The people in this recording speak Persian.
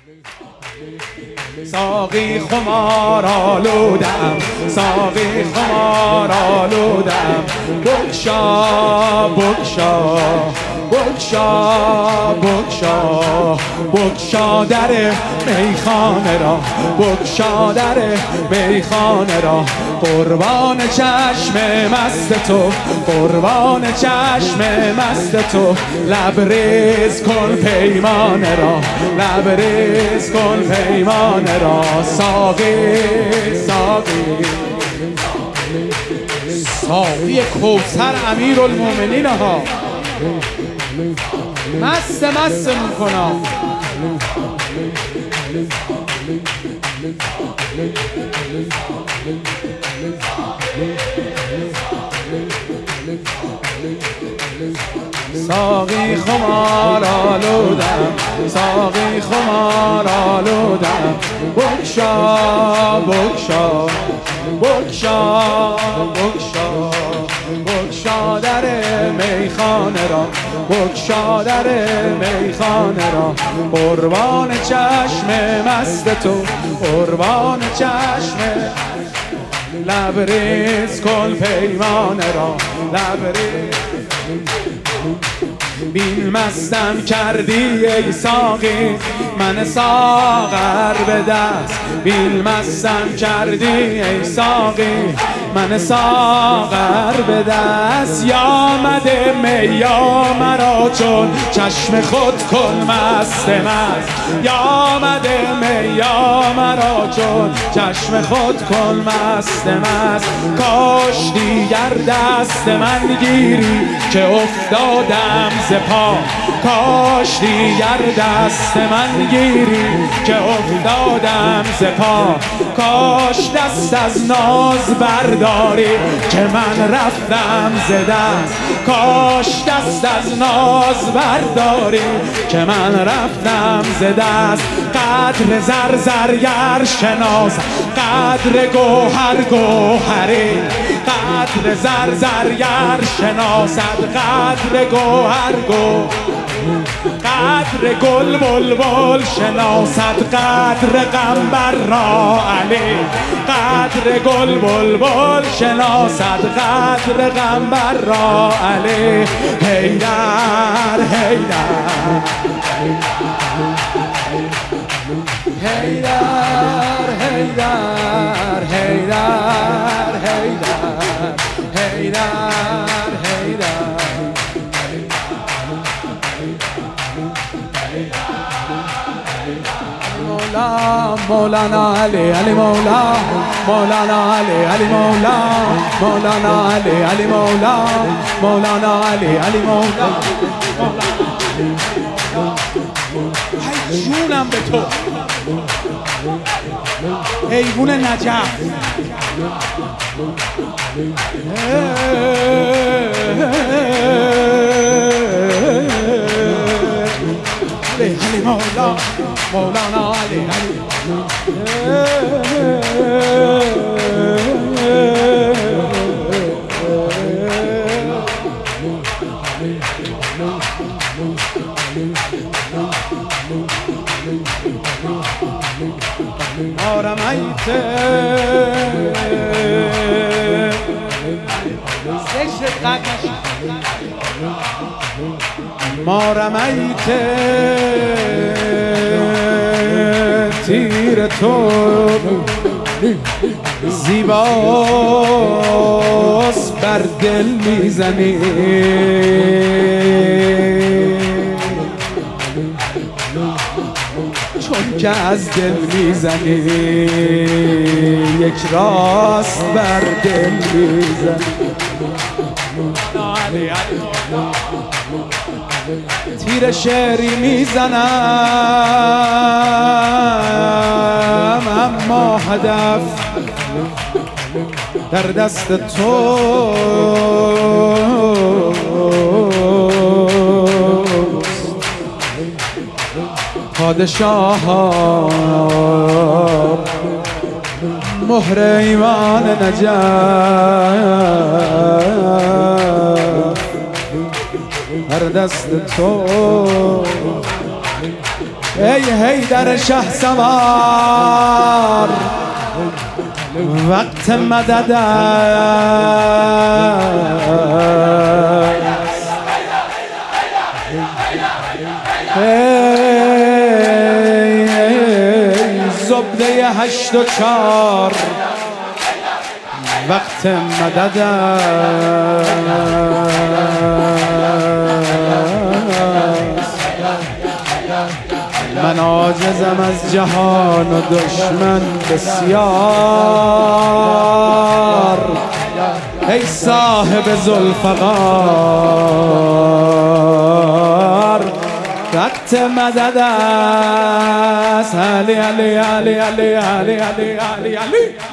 ساقی خمار آلودم، ساقی خمار آلودم، بگشا بگشا بگشا بگشا بگشا در میخانه را، بگشا در میخانه را، قربان چشم مست تو، قربان چشم مست تو، لبریز کن پیمانه را، لبریز کن پیمانه را. ساقی ساقی ساقی کوثر امیرالمومنین ها، مست مست میکنم. ساقی خمار آلودم، ساقی خمار آلودم، بگشا بگشا بگشا بگشا بگشا در میخانه را، بگشا در میخانه را، قربان چشم مست تو، قربان چشم، لبریز کن پیمانه را، لبریز. بین مستم کردی ای ساقی من ساغر به دست، بین مستم کردی ای ساقی من ساغر به دست. یا مده می یا مرا چون چشم خود کن مست مست، یا مده می یا مرا چون چشم خود کن مست مست. کاش دیگر دست من گیری که افتادم ز پا، کاش دیگر دست من گیری که افتادم ز پا، کاش دست از ناز برداری که من رفتم ز دست، کاش دست از ناز برداری که من رفتم ز دست. قدر زر زرگر شناس، قدر گوهر گوهری، قدر زر زرگر شناسد، قدر گوهر گو، قدر گل بلبل شناسد، قدر قنبر را علی، قدر گل بلبل شناسد، قدر قنبر را علی. حیدر حیدر حیدر حیدر حیدر حیدر حیدر حیدر. مولانا علی علی مولا، مولانا علی علی مولا، مولانا علی علی مولا، مولانا علی علی مولا. ای جونم به تو حیوان نجف، علی مولا، مولانا علی علی. ما رميت ما رميت تیر تو زیباست بر دل میزنی، چون که از دل میزنی یک راست بر دل میزنی. تیر شعری میزنم اما هدف در دست تو، پادشاه ها مهر ایمان نجف در دست تو. ای حیدر شهسوار وقت مدد است ای زبده 8 و 4 وقت مدد است من عاجزم از جهان و دشمن بسیار ای صاحب ذوالفقار وقت مدد است علی علی علی علی علی علی علی علی